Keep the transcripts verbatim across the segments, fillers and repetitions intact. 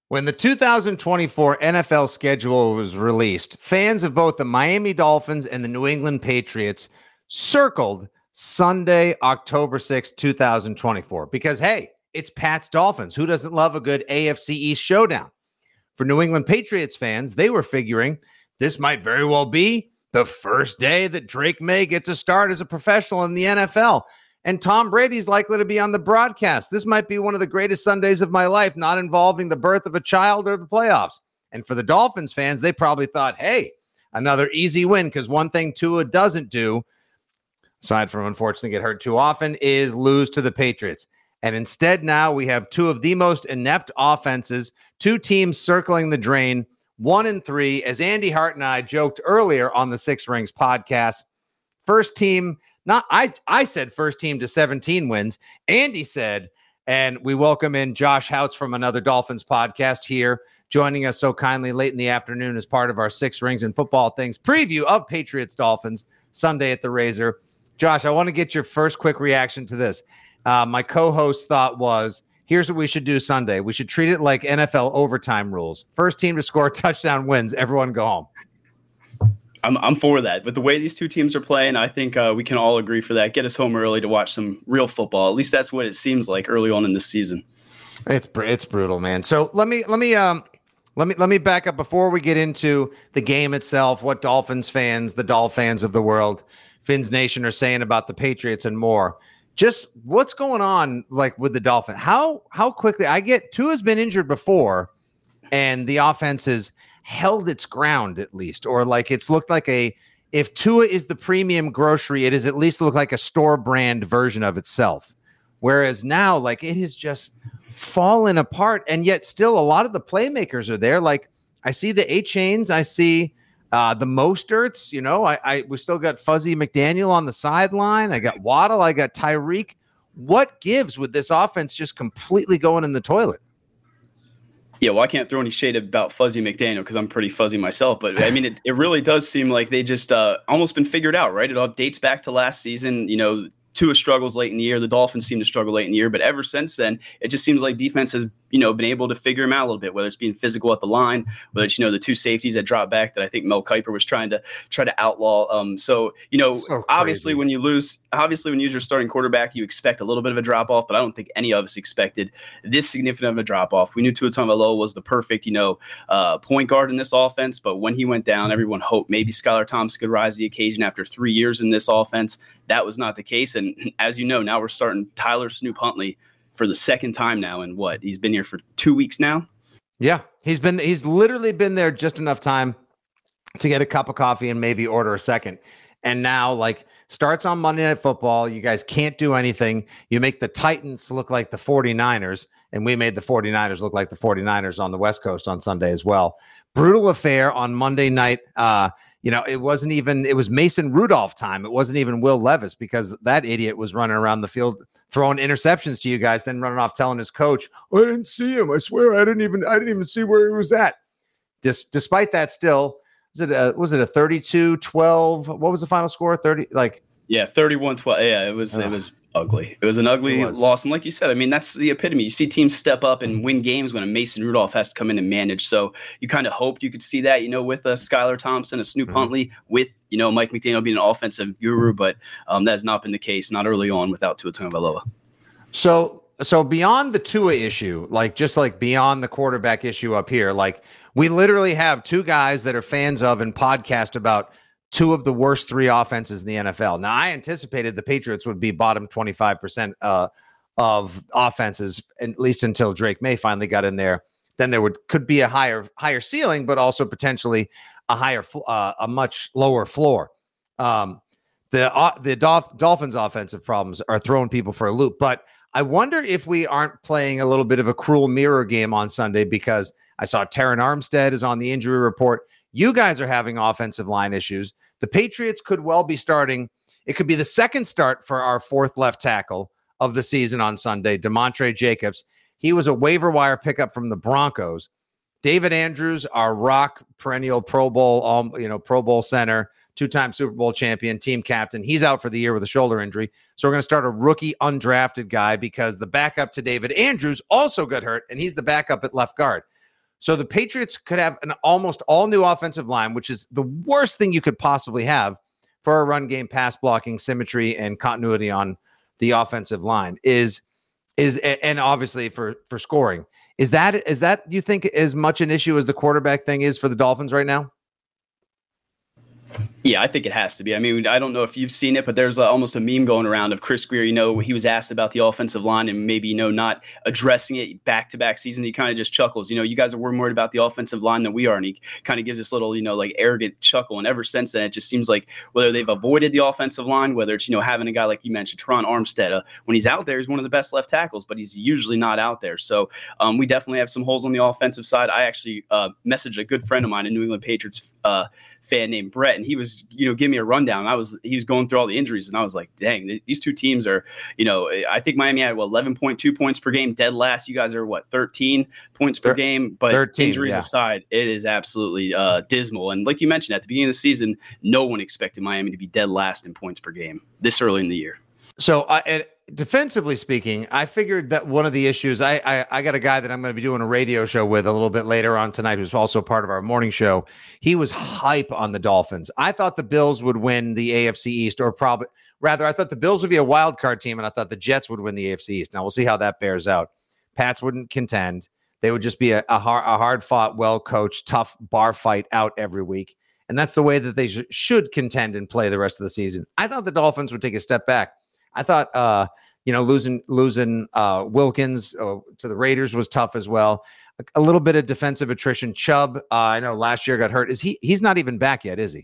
When the two thousand twenty-four N F L schedule was released, fans of both the Miami Dolphins and the New England Patriots circled Sunday, October sixth, twenty twenty-four, because, hey, it's Pat's Dolphins. Who doesn't love a good A F C East showdown? For New England Patriots fans, they were figuring this might very well be the first day that Drake May gets a start as a professional in the N F L. And Tom Brady's likely to be on the broadcast. This might be one of the greatest Sundays of my life, not involving the birth of a child or the playoffs. And for the Dolphins fans, they probably thought, hey, another easy win, because one thing Tua doesn't do, aside from unfortunately get hurt too often, is lose to the Patriots. And instead now we have two of the most inept offenses, two teams circling the drain, one and three, as Andy Hart and I joked earlier on the Six Rings podcast. First team... Not I, I said first team to seventeen wins. Andy said, and we welcome in Josh Houts from another Dolphins podcast here, joining us so kindly late in the afternoon as part of our Six Rings and Football Things preview of Patriots Dolphins Sunday at the Razor. Josh, I want to get your first quick reaction to this. Uh, my co-host thought was, here's what we should do Sunday. We should treat it like N F L overtime rules. First team to score a touchdown wins. Everyone go home. I'm I'm for that. But the way these two teams are playing, I think uh, we can all agree for that. Get us home early to watch some real football. At least that's what it seems like early on in this season. It's it's brutal, man. So let me let me um let me let me back up before we get into the game itself. What Dolphins fans, the Dolph fans of the world, Fins Nation are saying about the Patriots and more. Just what's going on, like with the Dolphins? How how quickly I get Tua has been injured before, and the offense is. Held its ground at least, or like it's looked like a, if Tua is the premium grocery, it has at least looked like a store brand version of itself. Whereas now, like it has just fallen apart, and yet still a lot of the playmakers are there. Like I see the A-Chains, I see uh, the Mosterts, you know, I, I we still got Fuzzy McDaniel on the sideline. I got Waddle, I got Tyreek. What gives with this offense just completely going in the toilet? Yeah, well, I can't throw any shade about Fuzzy McDaniel because I'm pretty fuzzy myself. But, I mean, it, it really does seem like they just uh, almost been figured out, right? It all dates back to last season. You know, Tua struggles late in the year. The Dolphins seem to struggle late in the year. But ever since then, it just seems like defense has, you know, been able to figure him out a little bit, whether it's being physical at the line, whether it's, you know, the two safeties that drop back that I think Mel Kiper was trying to try to outlaw. Um, so, you know, so obviously when you lose, obviously when you use your starting quarterback, you expect a little bit of a drop off, but I don't think any of us expected this significant of a drop off. We knew Tua Tagovailoa was the perfect, you know, uh, point guard in this offense, but when he went down, everyone hoped maybe Skylar Thompson could rise to the occasion after three years in this offense. That was not the case. And as you know, now we're starting Tyler Snoop Huntley for the second time now. And what, he's been here for two weeks now. Yeah, he's been, he's literally been there just enough time to get a cup of coffee and maybe order a second. And now like starts on Monday Night Football. You guys can't do anything. You make the Titans look like the 49ers, and we made the 49ers look like the 49ers on the West Coast on Sunday as well. Brutal affair on Monday night. Uh, You know, it wasn't even, it was Mason Rudolph time. It wasn't even Will Levis, because that idiot was running around the field throwing interceptions to you guys, then running off telling his coach, I didn't see him. I swear I didn't even, I didn't even see where he was at. Dis- despite that, still, was it a, was it a thirty-two twelve? What was the final score? thirty, like, yeah, thirty-one twelve. Yeah, it was, uh, it was ugly. It was an ugly was. loss. And like you said, I mean, that's the epitome. You see teams step up and win games when a Mason Rudolph has to come in and manage. So you kind of hoped you could see that, you know, with a Skylar Thompson, a Snoop mm-hmm. Huntley, with, you know, Mike McDaniel being an offensive guru. But um, that has not been the case, not early on without Tua Tagovailoa. So, so beyond the Tua issue, like just like beyond the quarterback issue up here, like we literally have two guys that are fans of and podcast about two of the worst three offenses in the N F L. Now, I anticipated the Patriots would be bottom twenty-five percent uh, of offenses, at least until Drake May finally got in there. Then there would could be a higher higher ceiling, but also potentially a higher, uh, a much lower floor. Um, the uh, the Dolph- Dolphins' offensive problems are throwing people for a loop. But I wonder if we aren't playing a little bit of a cruel mirror game on Sunday, because I saw Terran Armstead is on the injury report. You guys are having offensive line issues. The Patriots could well be starting. It could be the second start for our fourth left tackle of the season on Sunday, Demontre Jacobs. He was a waiver wire pickup from the Broncos. David Andrews, our rock, perennial Pro Bowl, um, you know, Pro Bowl center, two-time Super Bowl champion, team captain. He's out for the year with a shoulder injury. So we're going to start a rookie undrafted guy, because the backup to David Andrews also got hurt, and he's the backup at left guard. So the Patriots could have an almost all new offensive line, which is the worst thing you could possibly have for a run game, pass blocking, symmetry, and continuity on the offensive line is, is, and obviously for, for scoring. Is that, is that, you think, as much an issue as the quarterback thing is for the Dolphins right now? Yeah, I think it has to be. I mean, I don't know if you've seen it, but there's a, almost a meme going around of Chris Grier. You know, he was asked about the offensive line and maybe, you know, not addressing it back-to-back season. He kind of just chuckles. You know, you guys are more worried about the offensive line than we are. And he kind of gives this little, you know, like arrogant chuckle. And ever since then, it just seems like whether they've avoided the offensive line, whether it's, you know, having a guy like you mentioned, Teron Armstead, uh, when he's out there, he's one of the best left tackles, but he's usually not out there. So um, we definitely have some holes on the offensive side. I actually uh, messaged a good friend of mine, a New England Patriots uh, fan named Brett, and he was, you know, giving me a rundown. I was, he was going through all the injuries, and I was like, dang, th- these two teams are, you know, I think Miami had what, eleven point two points per game, dead last. You guys are what, thirteen points per game, but thirteen, injuries yeah. aside, it is absolutely uh, dismal. And like you mentioned at the beginning of the season, no one expected Miami to be dead last in points per game this early in the year. So uh, and defensively speaking, I figured that one of the issues, I, I I got a guy that I'm going to be doing a radio show with a little bit later on tonight, who's also part of our morning show. He was hype on the Dolphins. I thought the Bills would win the A F C East, or probably rather, I thought the Bills would be a wild card team, and I thought the Jets would win the A F C East. Now we'll see how that bears out. Pats wouldn't contend. They would just be a, a hard, a hard fought, well coached, tough bar fight out every week. And that's the way that they sh- should contend and play the rest of the season. I thought the Dolphins would take a step back. I thought, uh, you know, losing losing uh, Wilkins uh, to the Raiders was tough as well. A, a little bit of defensive attrition. Chubb, uh, I know last year got hurt. Is he? He's not even back yet, is he?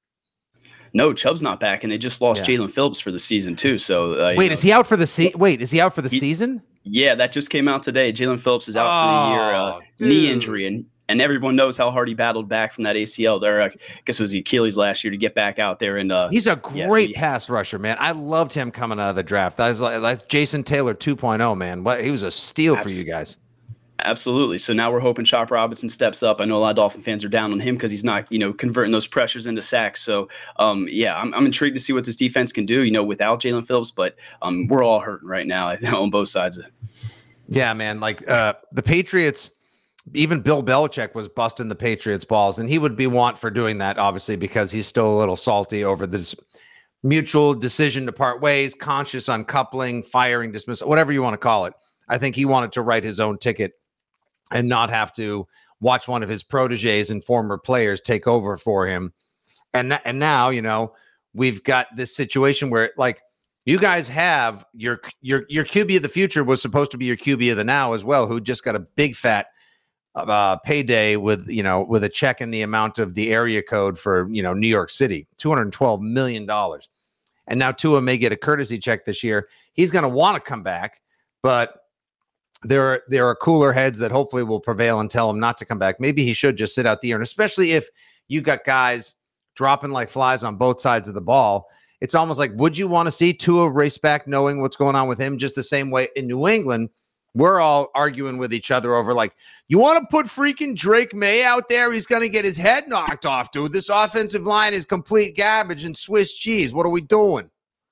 No, Chubb's not back, and they just lost yeah. Jalen Phillips for the season too. So uh, wait, know, is he out for the season? Wait, is he out for the he, season? Yeah, that just came out today. Jalen Phillips is out oh, for the year, uh, knee injury, and. And everyone knows how hard he battled back from that A C L. Or I guess it was the Achilles last year to get back out there. And uh, he's a great yeah, so pass rusher, man. I loved him coming out of the draft. I was like, like Jason Taylor two point oh, man. What, he was a steal for you guys. Absolutely. So now we're hoping Chop Robinson steps up. I know a lot of Dolphin fans are down on him because he's not, you know, converting those pressures into sacks. So, um, yeah, I'm, I'm intrigued to see what this defense can do, you know, without Jalen Phillips. But um, we're all hurting right now on both sides of it. Yeah, man. Like uh, the Patriots. Even Bill Belichick was busting the Patriots' balls, and he would be want for doing that, obviously, because he's still a little salty over this mutual decision to part ways, conscious uncoupling, firing, dismissal, whatever you want to call it. I think he wanted to write his own ticket and not have to watch one of his proteges and former players take over for him. And, and now, you know, we've got this situation where, like, you guys have your your your Q B of the future was supposed to be your Q B of the now as well, who just got a big fat Uh, payday with, you know, with a check in the amount of the area code for, you know, New York City, two hundred twelve million dollars. And now Tua may get a courtesy check this year. He's going to want to come back, but there are, there are cooler heads that hopefully will prevail and tell him not to come back. Maybe he should just sit out the year. And especially if you got guys dropping like flies on both sides of the ball, it's almost like, would you want to see Tua race back knowing what's going on with him? Just the same way in New England, we're all arguing with each other over, like, you want to put freaking Drake May out there? He's going to get his head knocked off, dude. This offensive line is complete garbage and Swiss cheese. What are we doing?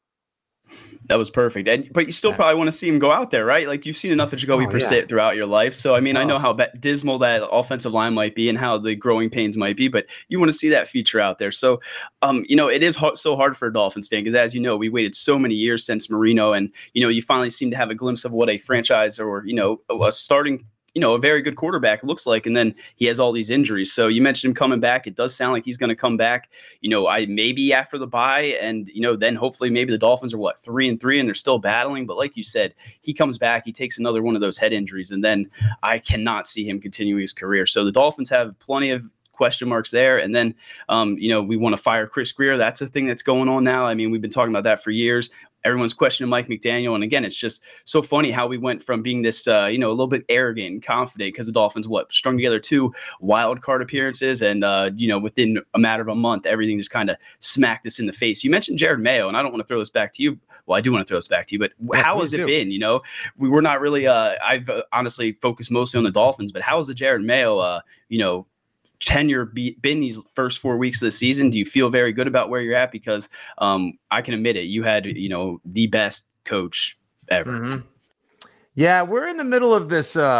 That was perfect. And, but you still probably want to see him go out there, right? Like, you've seen enough of Jacoby oh, Brissett yeah. throughout your life. So, I mean, oh. I know how ba- dismal that offensive line might be and how the growing pains might be, but you want to see that feature out there. So, um, you know, it is ho- so hard for a Dolphins fan because, as you know, we waited so many years since Marino, and, you know, you finally seem to have a glimpse of what a franchise or, you know, a starting you know, a very good quarterback looks like, and then he has all these injuries. So you mentioned him coming back. It does sound like he's going to come back, you know, I maybe after the bye, and, you know, then hopefully maybe the Dolphins are what, three and three and they're still battling. But like you said, he comes back, he takes another one of those head injuries, and then I cannot see him continuing his career. So the Dolphins have plenty of question marks there. And then, um, you know, we want to fire Chris Grier. That's a thing that's going on now. I mean, we've been talking about that for years. Everyone's questioning Mike McDaniel. And again, it's just so funny how we went from being this, uh, you know, a little bit arrogant and confident because the Dolphins, what, strung together two wild card appearances. And, uh, you know, within a matter of a month, everything just kind of smacked us in the face. You mentioned Jared Mayo, and I don't want to throw this back to you. Well, I do want to throw this back to you, but yeah, how has it do. been? You know, we were not really, uh, I've uh, honestly focused mostly on the Dolphins, but how has the Jared Mayo, uh, you know, tenure be, been these first four weeks of the season? Do you feel very good about where you're at? Because um, I can admit it, you had, you know, the best coach ever. Mm-hmm. Yeah, we're in the middle of this uh,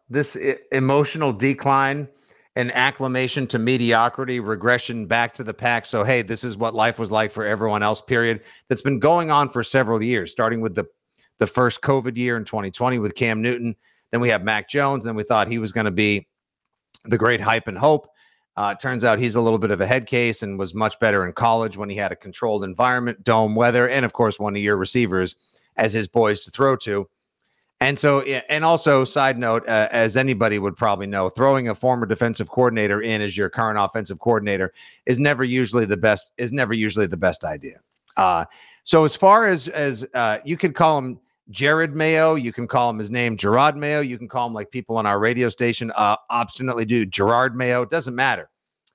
this I- emotional decline and acclimation to mediocrity, regression back to the pack. So, hey, this is what life was like for everyone else, period. That's been going on for several years, starting with the, the first COVID year in twenty twenty with Cam Newton. Then we have Mac Jones. Then we thought he was going to be the great hype and hope. Uh, it turns out he's a little bit of a head case and was much better in college when he had a controlled environment, dome weather, and of course, one of your receivers as his boys to throw to. And so, and also, side note, uh, as anybody would probably know, throwing a former defensive coordinator in as your current offensive coordinator is never usually the best. Is never usually the best idea. Uh, so, as far as as uh, you could call him Jared Mayo, you can call him his name Gerard Mayo, you can call him like people on our radio station uh, obstinately do Gerard Mayo. Doesn't matter.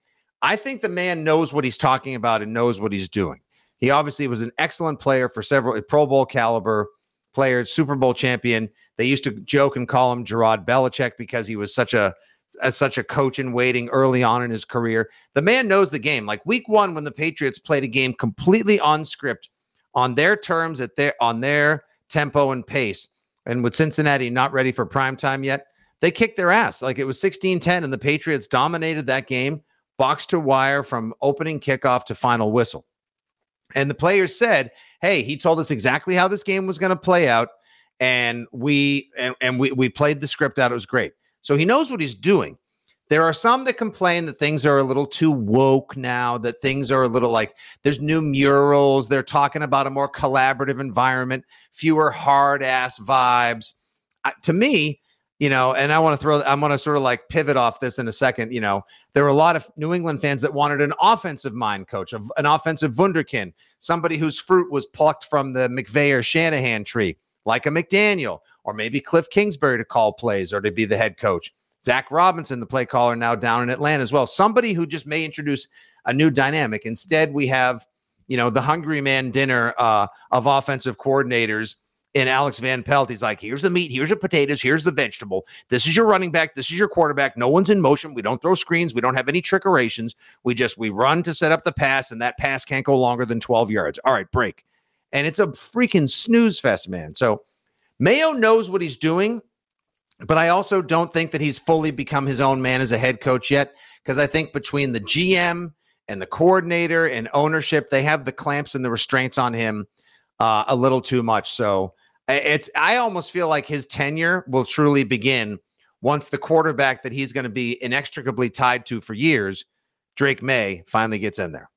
I think the man knows what he's talking about and knows what he's doing. He obviously was an excellent player for several Pro Bowl caliber players, Super Bowl champion. They used to joke and call him Gerard Belichick because he was such a, a such a coach in waiting early on in his career. The man knows the game. Like week one, when the Patriots played a game completely on script, on their terms, at their on their tempo and pace, and with Cincinnati not ready for prime time yet, they kicked their ass. Like it was sixteen ten, and the Patriots dominated that game, box to wire from opening kickoff to final whistle. And the players said, hey, he told us exactly how this game was going to play out. And we and, and we we played the script out. It was great. So he knows what he's doing. There are some that complain that things are a little too woke now, that things are a little like there's new murals. They're talking about a more collaborative environment, fewer hard ass vibes. Uh, to me, you know, and I want to throw, I'm going to sort of like pivot off this in a second. You know, there were a lot of New England fans that wanted an offensive mind coach, an offensive wunderkind, somebody whose fruit was plucked from the McVay or Shanahan tree, like a McDaniel, or maybe Cliff Kingsbury to call plays or to be the head coach. Zach Robinson, the play caller, now down in Atlanta as well. Somebody who just may introduce a new dynamic. Instead, we have, you know, the hungry man dinner uh, of offensive coordinators in Alex Van Pelt. He's like, here's the meat, here's the potatoes, here's the vegetable. This is your running back. This is your quarterback. No one's in motion. We don't throw screens. We don't have any trickerations. We just, we run to set up the pass, and that pass can't go longer than twelve yards. All right, break. And it's a freaking snooze fest, man. So Mayo knows what he's doing, but I also don't think that he's fully become his own man as a head coach yet, because I think between the G M and the coordinator and ownership, they have the clamps and the restraints on him uh, a little too much. So it's, I almost feel like his tenure will truly begin once the quarterback that he's going to be inextricably tied to for years, Drake May, finally gets in there.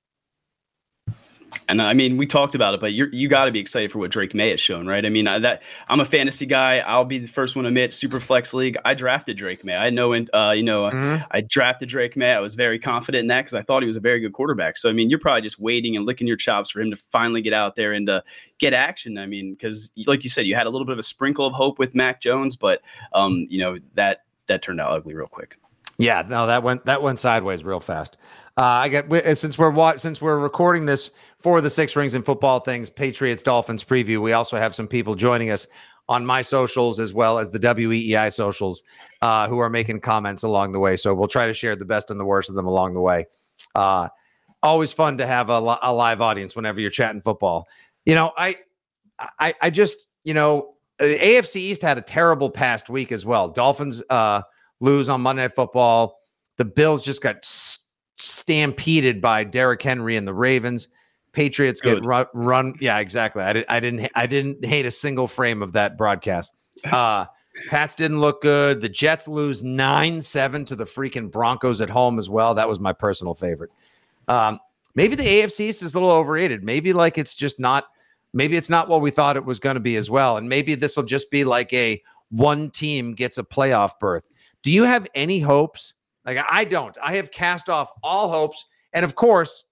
And I mean, we talked about it, but you're, you got to be excited for what Drake May has shown, right? I mean, I, that I'm a fantasy guy. I'll be the first one to admit, super flex league. I drafted Drake May. I know, uh, you know, mm-hmm. I drafted Drake May. I was very confident in that because I thought he was a very good quarterback. So, I mean, you're probably just waiting and licking your chops for him to finally get out there and uh, get action. I mean, because like you said, you had a little bit of a sprinkle of hope with Mac Jones, but um, you know, that that turned out ugly real quick. Yeah, no, that went that went sideways real fast. Uh, I get since we're since we're recording this for the Six Rings and Football Things Patriots Dolphins preview. We also have some people joining us on my socials as well as the W E E I socials uh, who are making comments along the way. So we'll try to share the best and the worst of them along the way. Uh, always fun to have a, a live audience whenever you're chatting football. You know, I I, I just you know A F C East had a terrible past week as well. Dolphins uh, lose on Monday Night Football. The Bills just got st- stampeded by Derrick Henry and the Ravens. Patriots Good. get run, run. Yeah, exactly. I, did, I didn't. I didn't hate a single frame of that broadcast. Uh, Pats didn't look good. The Jets lose nine seven to the freaking Broncos at home as well. That was my personal favorite. Um, maybe the A F C East is a little overrated. Maybe like it's just not. Maybe it's not what we thought it was going to be as well. And maybe this will just be like a one team gets a playoff berth. Do you have any hopes? Like I don't. I have cast off all hopes. And of course,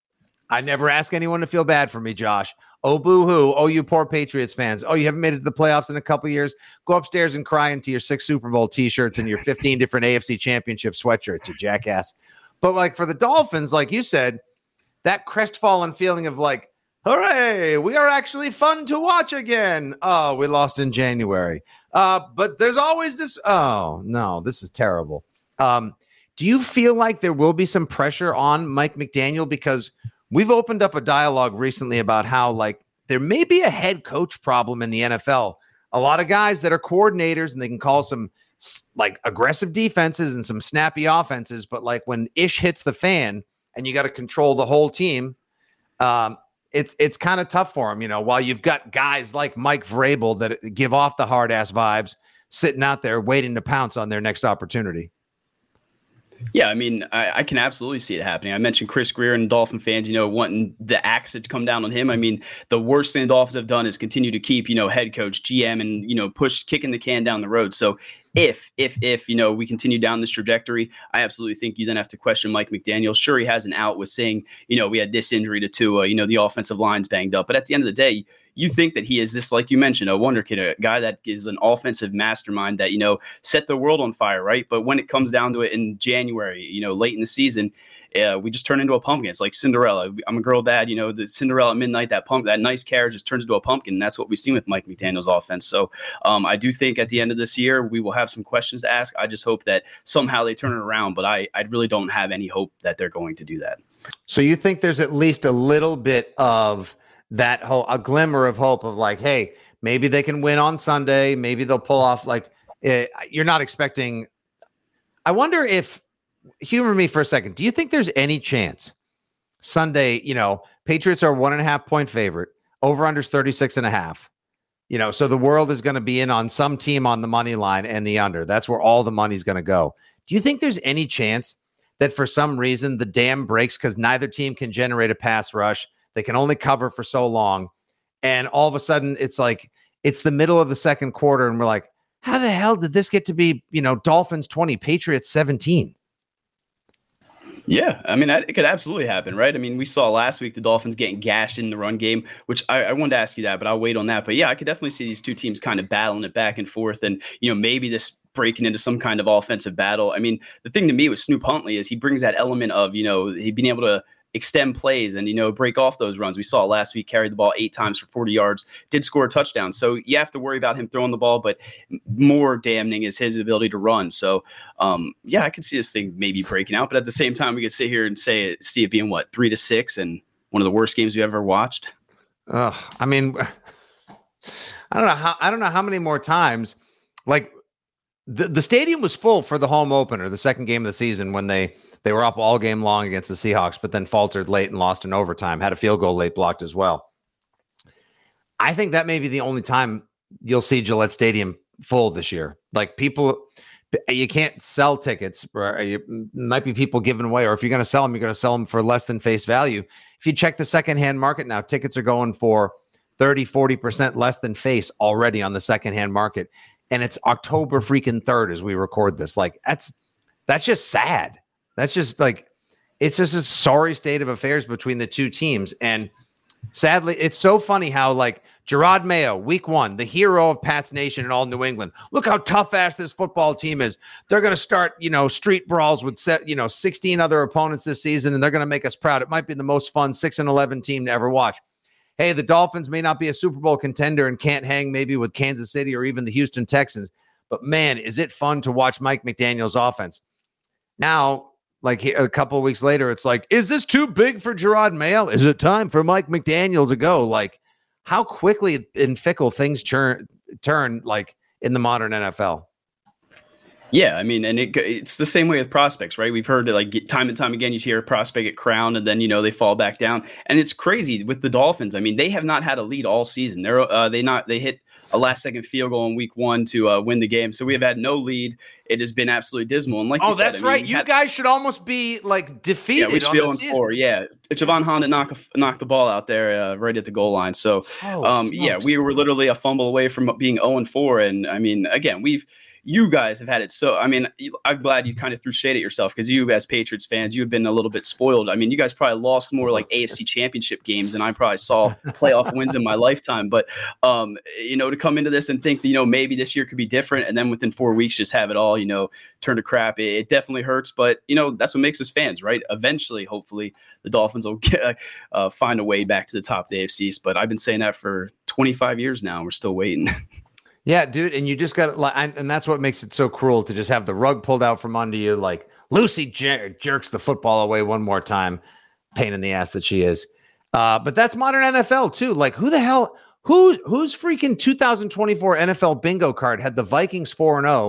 I never ask anyone to feel bad for me, Josh. Oh, boo-hoo. Oh, you poor Patriots fans. Oh, you haven't made it to the playoffs in a couple years? Go upstairs and cry into your six Super Bowl T-shirts and your fifteen different A F C Championship sweatshirts, you jackass. But like for the Dolphins, like you said, that crestfallen feeling of like, hooray, we are actually fun to watch again. Oh, we lost in January. Uh, but there's always this, oh, no, this is terrible. Um, do you feel like there will be some pressure on Mike McDaniel? Because we've opened up a dialogue recently about how like there may be a head coach problem in the N F L. A lot of guys that are coordinators and they can call some like aggressive defenses and some snappy offenses, but like when ish hits the fan and you got to control the whole team, um, it's it's kind of tough for him, you know, while you've got guys like Mike Vrabel that give off the hard ass vibes sitting out there waiting to pounce on their next opportunity. Yeah, I mean, I, I can absolutely see it happening. I mentioned Chris Greer and Dolphin fans, you know, wanting the axe to come down on him. I mean, the worst thing the Dolphins have done is continue to keep, you know, head coach, G M, and, you know, push kicking the can down the road. So if, if, if, you know, we continue down this trajectory, I absolutely think you then have to question Mike McDaniel. Sure, he has an out with saying, you know, we had this injury to Tua, you know, the offensive line's banged up. But at the end of the day, you think that he is this, like you mentioned, a wonder kid, a guy that is an offensive mastermind that, you know, set the world on fire, right? But when it comes down to it in January, you know, late in the season, uh, we just turn into a pumpkin. It's like Cinderella. I'm a girl dad, you know, the Cinderella at midnight, that pump, that nice carriage just turns into a pumpkin. And that's what we've seen with Mike McDaniel's offense. So um, I do think at the end of this year, we will have some questions to ask. I just hope that somehow they turn it around, but I, I really don't have any hope that they're going to do that. So you think there's at least a little bit of that whole, a glimmer of hope of like, hey, maybe they can win on Sunday. Maybe they'll pull off like, uh, you're not expecting. I wonder if, humor me for a second. Do you think there's any chance Sunday, you know, Patriots are one and a half point favorite, over unders thirty-six and a half, you know, so the world is going to be in on some team on the money line and the under. That's where all the money's going to go. Do you think there's any chance that for some reason the dam breaks because neither team can generate a pass rush? They can only cover for so long. And all of a sudden it's like, it's the middle of the second quarter. And we're like, how the hell did this get to be, you know, Dolphins twenty, Patriots seventeen? Yeah, I mean, it could absolutely happen, right? I mean, we saw last week the Dolphins getting gashed in the run game, which I, I wanted to ask you that, but I'll wait on that. But yeah, I could definitely see these two teams kind of battling it back and forth and, you know, maybe this breaking into some kind of offensive battle. I mean, the thing to me with Snoop Huntley is he brings that element of, you know, he being able to extend plays and, you know, break off those runs. We saw last week, carried the ball eight times for forty yards, did score a touchdown. So you have to worry about him throwing the ball, but more damning is his ability to run. So um, yeah, I could see this thing maybe breaking out, but at the same time, we could sit here and say, it, see it being what, three to six and one of the worst games we ever watched. Uh, I mean, I don't know how, I don't know how many more times, like the, the stadium was full for the home opener, the second game of the season when they, They were up all game long against the Seahawks, but then faltered late and lost in overtime, had a field goal late blocked as well. I think that may be the only time you'll see Gillette Stadium full this year. Like people, you can't sell tickets. Or you, might be people giving away, or if you're going to sell them, you're going to sell them for less than face value. If you check the secondhand market now, tickets are going for thirty, forty percent less than face already on the secondhand market. And it's October freaking third as we record this. Like that's, that's just sad. That's just like, it's just a sorry state of affairs between the two teams. And sadly, it's so funny how like Gerard Mayo, week one, the hero of Pats Nation and all New England. Look how tough ass this football team is. They're going to start, you know, street brawls with set, you know, sixteen other opponents this season, and they're going to make us proud. It might be the most fun six and eleven team to ever watch. Hey, the Dolphins may not be a Super Bowl contender and can't hang maybe with Kansas City or even the Houston Texans, but man, is it fun to watch Mike McDaniel's offense. Now, like a couple of weeks later, it's like, is this too big for Gerard Mayo? Is it time for Mike McDaniel to go? Like, how quickly and fickle things turn, turn like in the modern N F L. Yeah, I mean, and it, it's the same way with prospects, right? We've heard it like time and time again. You hear a prospect get crowned, and then you know they fall back down, and it's crazy with the Dolphins. I mean, they have not had a lead all season. They're uh, they not they hit a last second field goal in week one to uh, win the game, so we have had no lead. It has been absolutely dismal. And like, oh, you said, that's I mean, right. You had, guys should almost be like defeated. Yeah, we should be oh and four. Yeah, Javon Honda knocked knocked the ball out there uh, right at the goal line. So, um, yeah, we were literally a fumble away from being oh and four. And I mean, again, we've. You guys have had it. So, I mean, I'm glad you kind of threw shade at yourself because you as Patriots fans, you have been a little bit spoiled. I mean, you guys probably lost more like A F C championship games than I probably saw playoff wins in my lifetime. But, um, you know, to come into this and think that, you know, maybe this year could be different. And then within four weeks, just have it all, you know, turn to crap. It, it definitely hurts. But, you know, that's what makes us fans, right? Eventually, hopefully, the Dolphins will get, uh, find a way back to the top of the A F C East. But I've been saying that for twenty-five years now. And we're still waiting. Yeah, dude, and you just got to, and that's what makes it so cruel to just have the rug pulled out from under you. Like Lucy jer- jerks the football away one more time, pain in the ass that she is. Uh, but that's modern N F L too. Like who the hell, who who's freaking two thousand twenty-four N F L bingo card had the Vikings four and oh,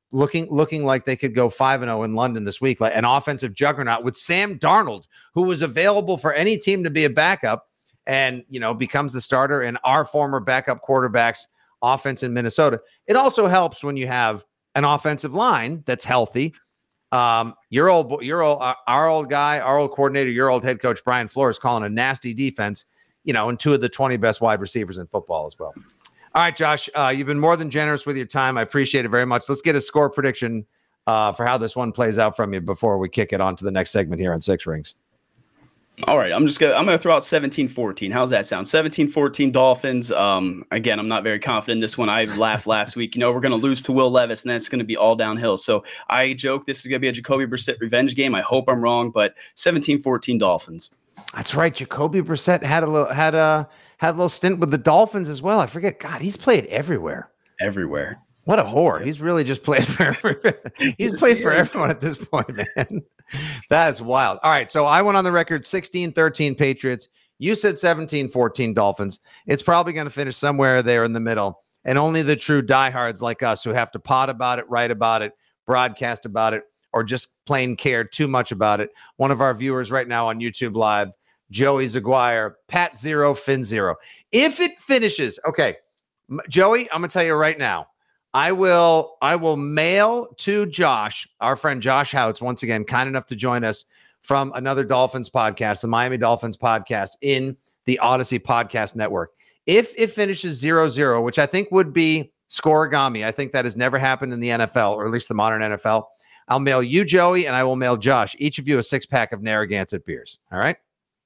looking looking like they could go five and oh in London this week, like an offensive juggernaut with Sam Darnold, who was available for any team to be a backup and, you know, becomes the starter in our former backup quarterback's offense in Minnesota. It also helps when you have an offensive line that's healthy. Um, your old, your old, uh, our old guy, our old coordinator, your old head coach, Brian Flores, calling a nasty defense, you know, and two of the twenty best wide receivers in football as well. All right, Josh, uh, you've been more than generous with your time. I appreciate it very much. Let's get a score prediction uh, for how this one plays out from you before we kick it on to the next segment here on Six Rings. All right, I'm just gonna I'm gonna throw out seventeen fourteen. How's that sound? seventeen fourteen Dolphins. Um, again, I'm not very confident in this one. I laughed last week. You know, we're gonna lose to Will Levis, and then it's gonna be all downhill. So I joke this is gonna be a Jacoby Brissett revenge game. I hope I'm wrong, but seventeen fourteen Dolphins. That's right. Jacoby Brissett had a little had a had a little stint with the Dolphins as well. I forget. God, he's played everywhere. Everywhere. What a whore. He's really just played for he's yes, played he for is. everyone at this point, man. That is wild. All right. So I went on the record sixteen thirteen Patriots. You said seventeen fourteen Dolphins. It's probably going to finish somewhere there in the middle. And only the true diehards like us who have to pod about it, write about it, broadcast about it, or just plain care too much about it. One of our viewers right now on YouTube Live, Joey Zaguire, Pat zero, Finn zero. If it finishes, okay, Joey, I'm going to tell you right now. I will I will mail to Josh, our friend Josh Houts, once again, kind enough to join us from another Dolphins podcast, the Miami Dolphins podcast in the Odyssey Podcast Network. If it finishes zero zero, which I think would be scoregami, I think that has never happened in the N F L, or at least the modern N F L, I'll mail you, Joey, and I will mail Josh, each of you a six-pack of Narragansett beers. All right?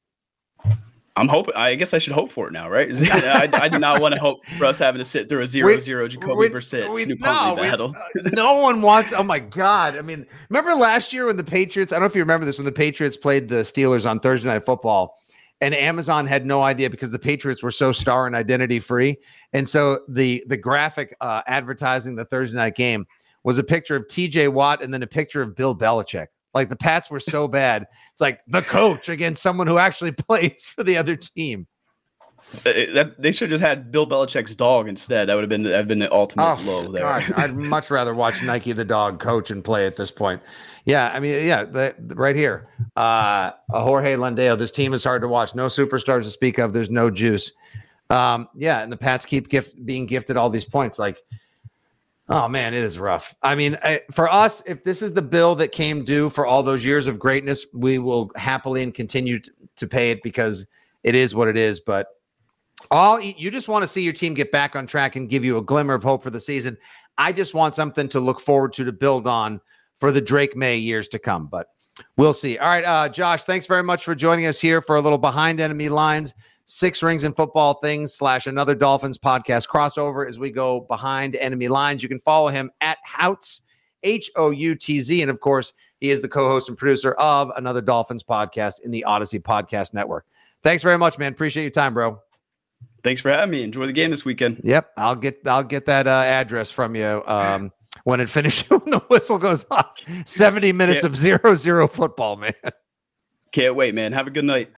I'm hoping. I guess I should hope for it now, right? I, I do not want to hope for us having to sit through a zero zero Jacoby we, Brissett we, Snoop no, Huntley we, battle. Uh, no one wants. Oh my God! I mean, remember last year when the Patriots? I don't know if you remember this when the Patriots played the Steelers on Thursday Night Football, and Amazon had no idea because the Patriots were so star and identity free, and so the the graphic uh, advertising the Thursday night game was a picture of T J Watt and then a picture of Bill Belichick. Like the Pats were so bad, it's like the coach against someone who actually plays for the other team. That, they should have just had Bill Belichick's dog instead. That would have been that have been the ultimate oh, low there. God, I'd much rather watch Nike the dog coach and play at this point. Yeah, I mean, yeah, the, the, right here, uh, Jorge Landeo. This team is hard to watch. No superstars to speak of. There's no juice. Um, yeah, and the Pats keep gift being gifted all these points. Like, oh man, it is rough. I mean, I, for us, if this is the bill that came due for all those years of greatness, we will happily and continue to, to pay it because it is what it is. But all you just want to see your team get back on track and give you a glimmer of hope for the season. I just want something to look forward to, to build on for the Drake May years to come, but we'll see. All right. Uh, Josh, thanks very much for joining us here for a little behind enemy lines, six rings and football things slash another Dolphins podcast crossover as we go behind enemy lines. You can follow him at Houts, H O U T Z. And of course, he is the co-host and producer of another Dolphins podcast in the Odyssey Podcast Network. Thanks very much, man. Appreciate your time, bro. Thanks for having me. Enjoy the game this weekend. Yep. I'll get, I'll get that uh, address from you um, when it finishes, when the whistle goes off. seventy minutes yeah. of zero, zero football, man. Can't wait, man. Have a good night.